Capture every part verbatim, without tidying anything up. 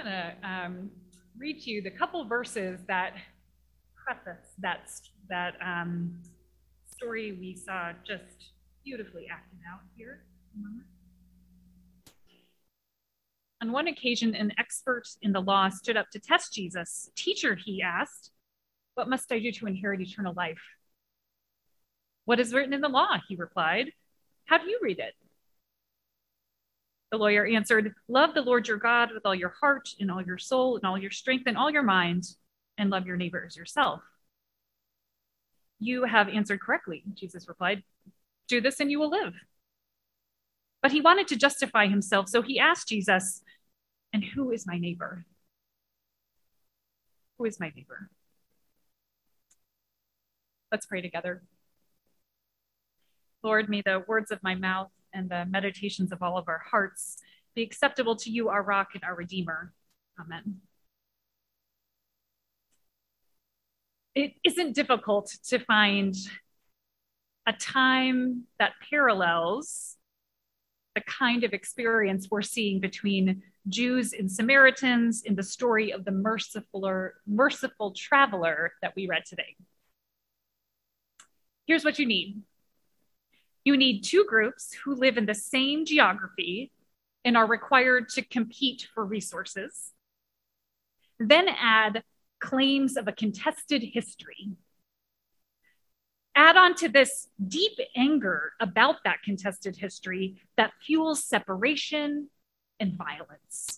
I'm going to um, read to you the couple verses that preface that, that um, story we saw just beautifully acted out here. On one occasion, an expert in the law stood up to test Jesus. "Teacher," he asked, "what must I do to inherit eternal life?" "What is written in the law?" he replied. "How do you read it?" The lawyer answered, "Love the Lord your God with all your heart and all your soul and all your strength and all your mind, and love your neighbor as yourself." "You have answered correctly," Jesus replied. "Do this and you will live." But he wanted to justify himself, so he asked Jesus, "And who is my neighbor?" Who is my neighbor? Let's pray together. Lord, may the words of my mouth and the meditations of all of our hearts be acceptable to you, our rock and our redeemer. Amen. It isn't difficult to find a time that parallels the kind of experience we're seeing between Jews and Samaritans in the story of the merciful, merciful traveler that we read today. Here's what you need. You need two groups who live in the same geography and are required to compete for resources. Then add claims of a contested history. Add on to this deep anger about that contested history that fuels separation and violence.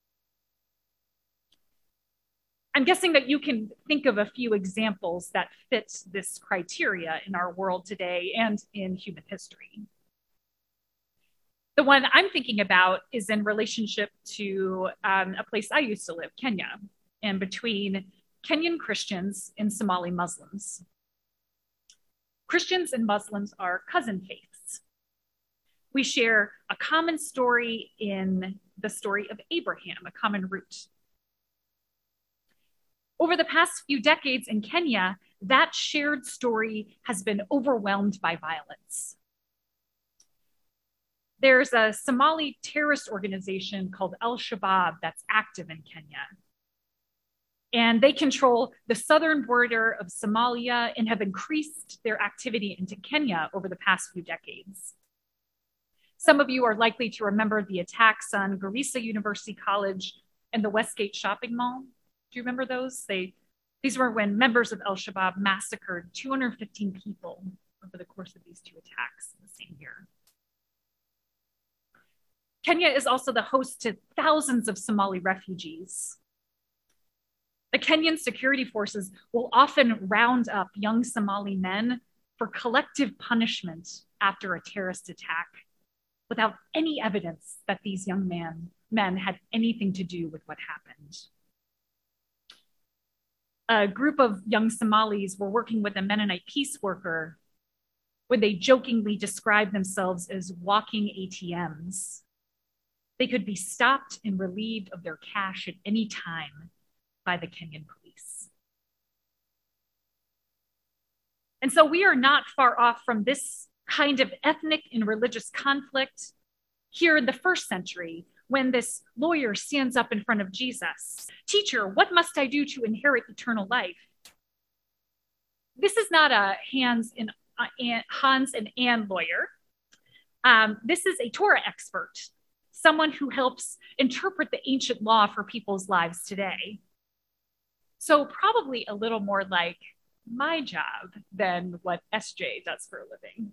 I'm guessing that you can think of a few examples that fit this criteria in our world today and in human history. The one I'm thinking about is in relationship to um, a place I used to live, Kenya, and between Kenyan Christians and Somali Muslims. Christians and Muslims are cousin faiths. We share a common story in the story of Abraham, a common root. Over the past few decades in Kenya, that shared story has been overwhelmed by violence. There's a Somali terrorist organization called Al-Shabaab that's active in Kenya. And they control the southern border of Somalia and have increased their activity into Kenya over the past few decades. Some of you are likely to remember the attacks on Garissa University College and the Westgate Shopping Mall. Do you remember those? They, these were when members of Al-Shabaab massacred two hundred fifteen people over the course of these two attacks in the same year. Kenya is also the host to thousands of Somali refugees. The Kenyan security forces will often round up young Somali men for collective punishment after a terrorist attack, without any evidence that these young man, men had anything to do with what happened. A group of young Somalis were working with a Mennonite peace worker when they jokingly described themselves as walking A T Ms. They could be stopped and relieved of their cash at any time by the Kenyan police. And so we are not far off from this kind of ethnic and religious conflict here in the first century, when this lawyer stands up in front of Jesus. "Teacher, what must I do to inherit eternal life?" This is not a Hans and, uh, Hans and Anne lawyer. Um, this is a Torah expert, someone who helps interpret the ancient law for people's lives today. So probably a little more like my job than what S J does for a living.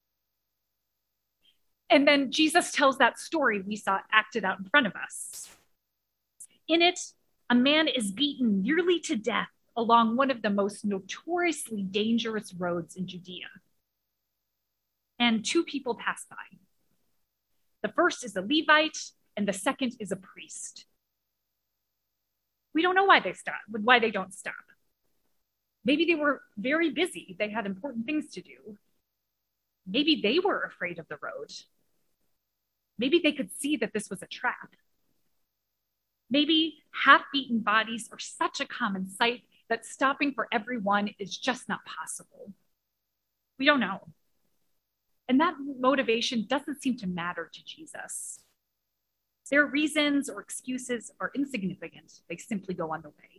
And then Jesus tells that story we saw acted out in front of us. In it, a man is beaten nearly to death along one of the most notoriously dangerous roads in Judea. And two people pass by. The first is a Levite, and the second is a priest. We don't know why they stop, why they don't stop. Maybe they were very busy. They had important things to do. Maybe they were afraid of the road. Maybe they could see that this was a trap. Maybe half-beaten bodies are such a common sight that stopping for everyone is just not possible. We don't know. And that motivation doesn't seem to matter to Jesus. Their reasons or excuses are insignificant. They simply go on the way.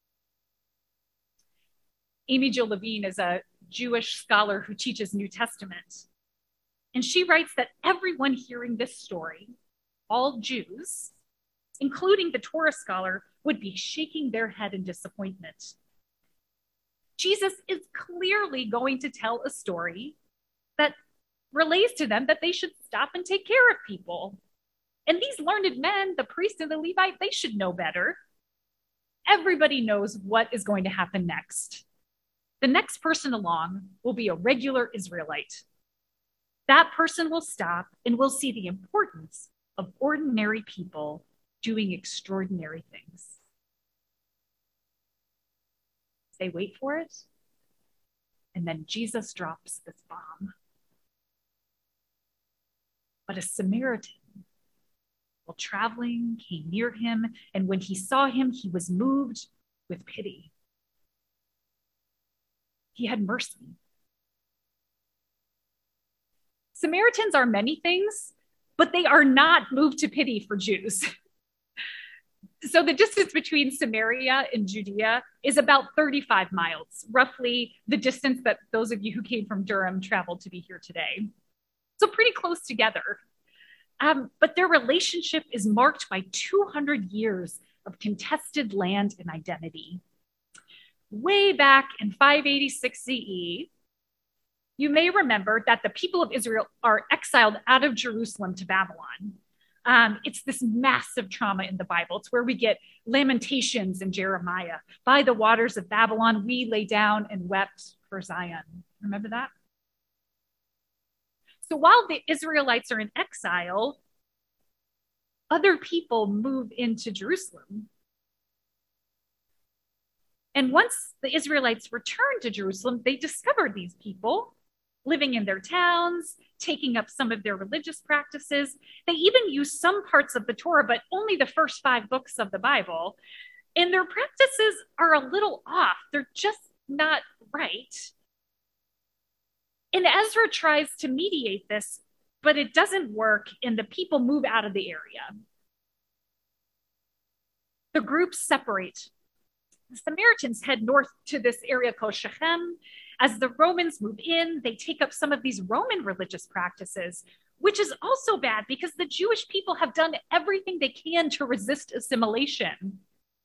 Amy Jill Levine is a Jewish scholar who teaches New Testament. And she writes that everyone hearing this story, all Jews, including the Torah scholar, would be shaking their head in disappointment. Jesus is clearly going to tell a story that relays to them that they should stop and take care of people. And these learned men, the priest and the Levite, they should know better. Everybody knows what is going to happen next. The next person along will be a regular Israelite. That person will stop and will see the importance of ordinary people doing extraordinary things. They wait for it, and then Jesus drops this bomb. But a Samaritan, while traveling, came near him, and when he saw him, he was moved with pity. He had mercy. Samaritans are many things, but they are not moved to pity for Jews. So the distance between Samaria and Judea is about thirty-five miles, roughly the distance that those of you who came from Durham traveled to be here today. So pretty close together. Um, but their relationship is marked by two hundred years of contested land and identity. Way back in five eighty-six C E, you may remember that the people of Israel are exiled out of Jerusalem to Babylon. Um, it's this massive trauma in the Bible. It's where we get Lamentations in Jeremiah. By the waters of Babylon, we lay down and wept for Zion. Remember that? So while the Israelites are in exile, other people move into Jerusalem. And once the Israelites returned to Jerusalem, they discovered these people living in their towns, taking up some of their religious practices. They even use some parts of the Torah, but only the first five books of the Bible. And their practices are a little off. They're just not right. And Ezra tries to mediate this, but it doesn't work, and the people move out of the area. The groups separate. The Samaritans head north to this area called Shechem. As the Romans move in, they take up some of these Roman religious practices, which is also bad because the Jewish people have done everything they can to resist assimilation.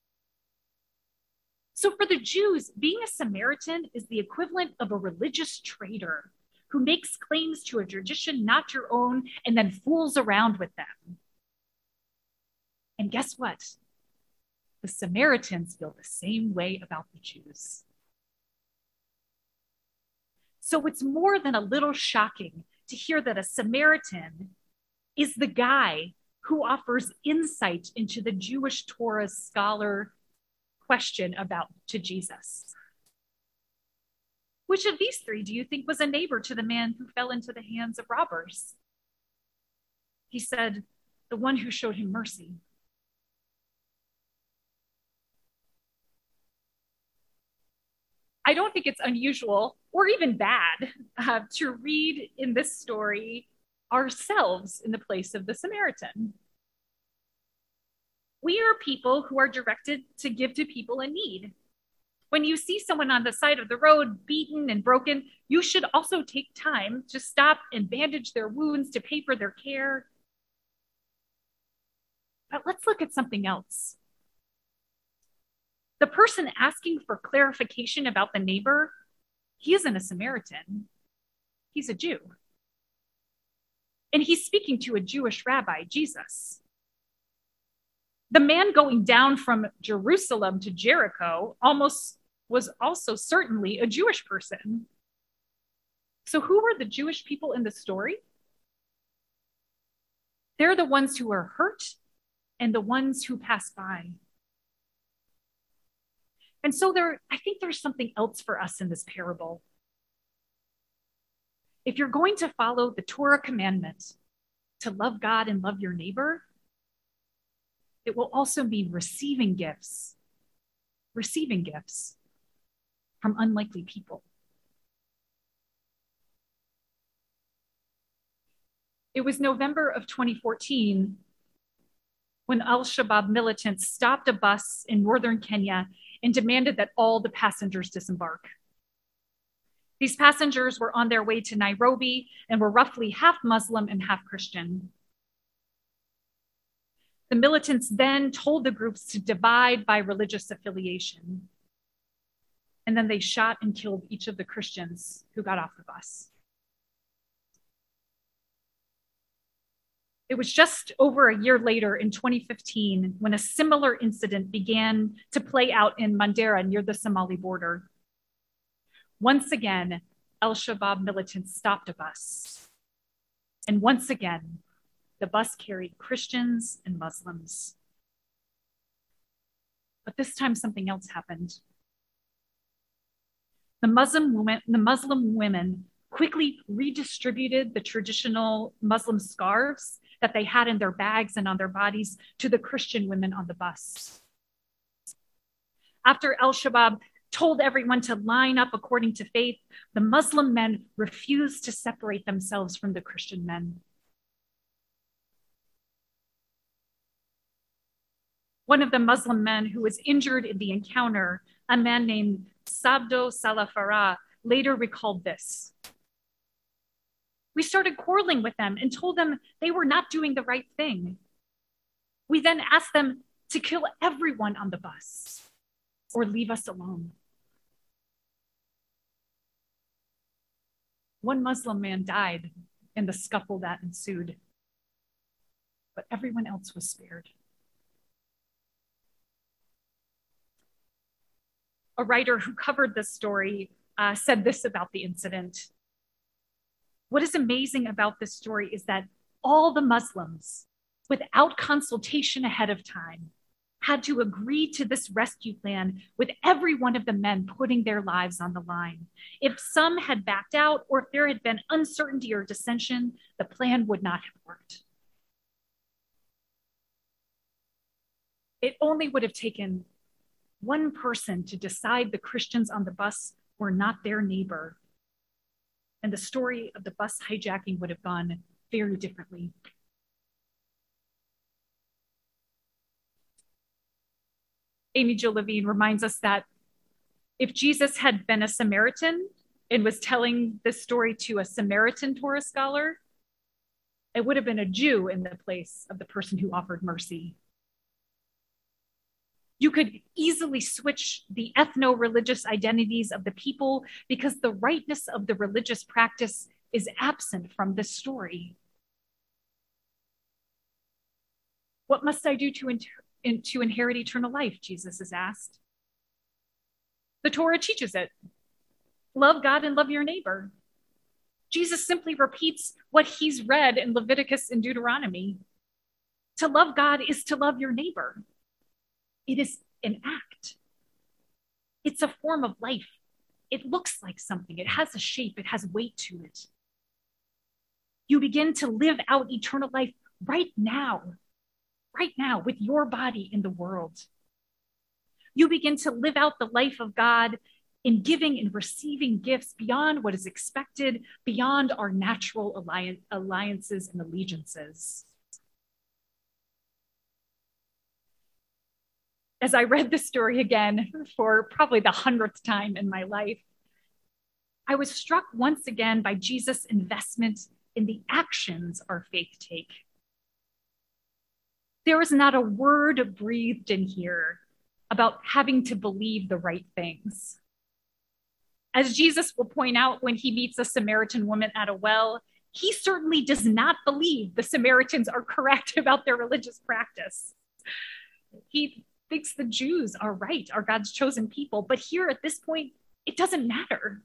So for the Jews, being a Samaritan is the equivalent of a religious traitor who makes claims to a tradition not your own and then fools around with them. And guess what? The Samaritans feel the same way about the Jews. So it's more than a little shocking to hear that a Samaritan is the guy who offers insight into the Jewish Torah scholar question about to Jesus. Which of these three do you think was a neighbor to the man who fell into the hands of robbers? He said, the one who showed him mercy. I don't think it's unusual or even bad uh, to read in this story ourselves in the place of the Samaritan. We are people who are directed to give to people in need. When you see someone on the side of the road beaten and broken, you should also take time to stop and bandage their wounds, to pay for their care. But let's look at something else. The person asking for clarification about the neighbor, he isn't a Samaritan. He's a Jew. And he's speaking to a Jewish rabbi, Jesus. The man going down from Jerusalem to Jericho almost was also certainly a Jewish person. So who were the Jewish people in the story? They're the ones who are hurt and the ones who pass by. And so there, I think there's something else for us in this parable. If you're going to follow the Torah commandment to love God and love your neighbor, it will also mean receiving gifts, receiving gifts from unlikely people. It was November of twenty fourteen when al-Shabaab militants stopped a bus in northern Kenya and demanded that all the passengers disembark. These passengers were on their way to Nairobi and were roughly half Muslim and half Christian. The militants then told the groups to divide by religious affiliation. And then they shot and killed each of the Christians who got off the bus. It was just over a year later in twenty fifteen when a similar incident began to play out in Mandera near the Somali border. Once again, al-Shabaab militants stopped a bus. And once again, the bus carried Christians and Muslims. But this time something else happened. The Muslim women, the Muslim women quickly redistributed the traditional Muslim scarves that they had in their bags and on their bodies to the Christian women on the bus. After al-Shabaab told everyone to line up according to faith, the Muslim men refused to separate themselves from the Christian men. One of the Muslim men who was injured in the encounter, a man named Sabdo Salafara, later recalled this. We started quarreling with them and told them they were not doing the right thing. We then asked them to kill everyone on the bus or leave us alone. One Muslim man died in the scuffle that ensued, but everyone else was spared. A writer who covered this story uh, said this about the incident. What is amazing about this story is that all the Muslims, without consultation ahead of time, had to agree to this rescue plan with every one of the men putting their lives on the line. If some had backed out or if there had been uncertainty or dissension, the plan would not have worked. It only would have taken one person to decide the Christians on the bus were not their neighbor, and the story of the bus hijacking would have gone very differently. Amy Jo Levine reminds us that if Jesus had been a Samaritan and was telling this story to a Samaritan Torah scholar, it would have been a Jew in the place of the person who offered mercy. You could easily switch the ethno-religious identities of the people because the rightness of the religious practice is absent from this story. What must I do to, inter- to inherit eternal life? Jesus is asked. The Torah teaches it. Love God and love your neighbor. Jesus simply repeats what he's read in Leviticus and Deuteronomy. To love God is to love your neighbor. It is an act. It's a form of life. It looks like something. It has a shape. It has weight to it. You begin to live out eternal life right now, right now with your body in the world. You begin to live out the life of God in giving and receiving gifts beyond what is expected, beyond our natural alliance, alliances and allegiances. As I read this story again for probably the hundredth time in my life, I was struck once again by Jesus' investment in the actions our faith take. There is not a word breathed in here about having to believe the right things. As Jesus will point out when he meets a Samaritan woman at a well, he certainly does not believe the Samaritans are correct about their religious practice. He thinks the Jews are right, are God's chosen people. But here at this point, it doesn't matter.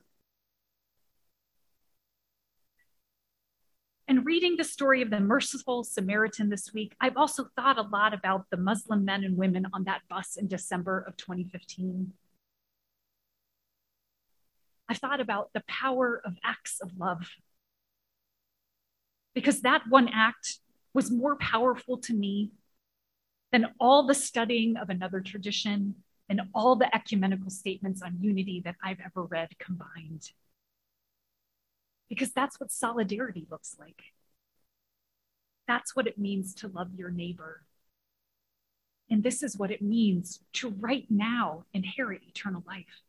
And reading the story of the merciful Samaritan this week, I've also thought a lot about the Muslim men and women on that bus in December of twenty fifteen. I thought about the power of acts of love. Because that one act was more powerful to me than all the studying of another tradition and all the ecumenical statements on unity that I've ever read combined. Because that's what solidarity looks like. That's what it means to love your neighbor. And this is what it means to right now inherit eternal life.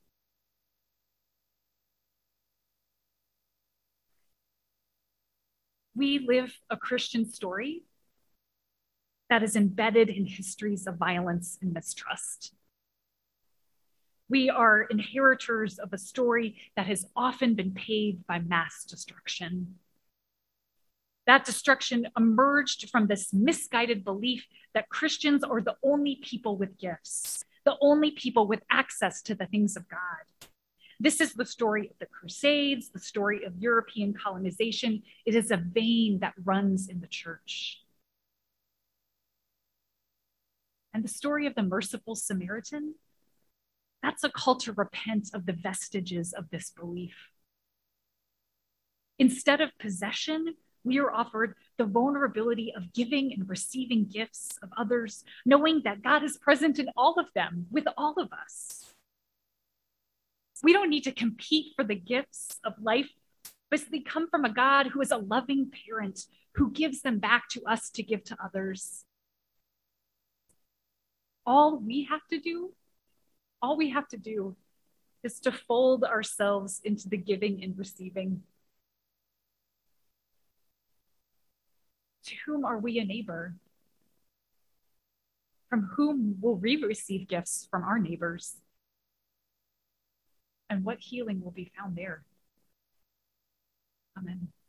We live a Christian story that is embedded in histories of violence and mistrust. We are inheritors of a story that has often been paved by mass destruction. That destruction emerged from this misguided belief that Christians are the only people with gifts, the only people with access to the things of God. This is the story of the Crusades, the story of European colonization. It is a vein that runs in the church. And the story of the merciful Samaritan, that's a call to repent of the vestiges of this belief. Instead of possession, we are offered the vulnerability of giving and receiving gifts of others, knowing that God is present in all of them, with all of us. We don't need to compete for the gifts of life, but they come from a God who is a loving parent who gives them back to us to give to others. All we have to do, all we have to do is to fold ourselves into the giving and receiving. To whom are we a neighbor? From whom will we receive gifts from our neighbors? And what healing will be found there? Amen.